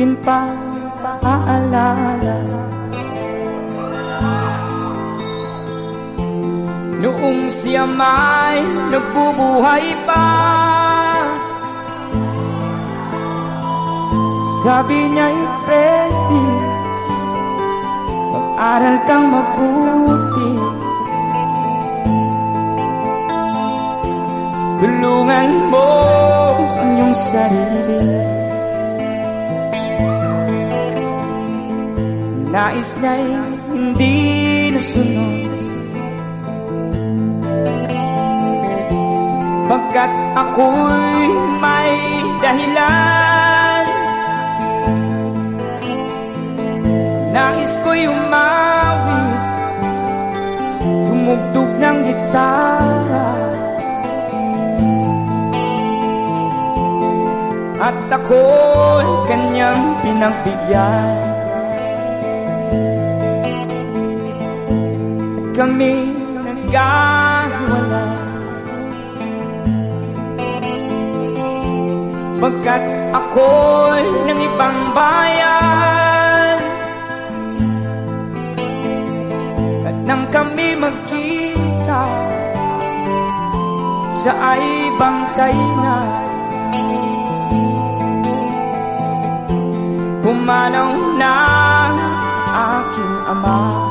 abutin pa aalala. Noong siya may nabubuhay pa, sabi niya'y Freddy, mag-aral kang mabuti, tulungan mo ang iyong sarili. Nais niya'y hindi nasunod, pagkat ako'y may dahilan. Nais ko'y umawit, tumugtog ng gitara, at ako'y kanyang pinagbigyan. At kami nagkahiwalay, pagkat ako'y ng ibang bayan. At nang kami magkita, siya ay bangkay na. Pumanaw na aking ama.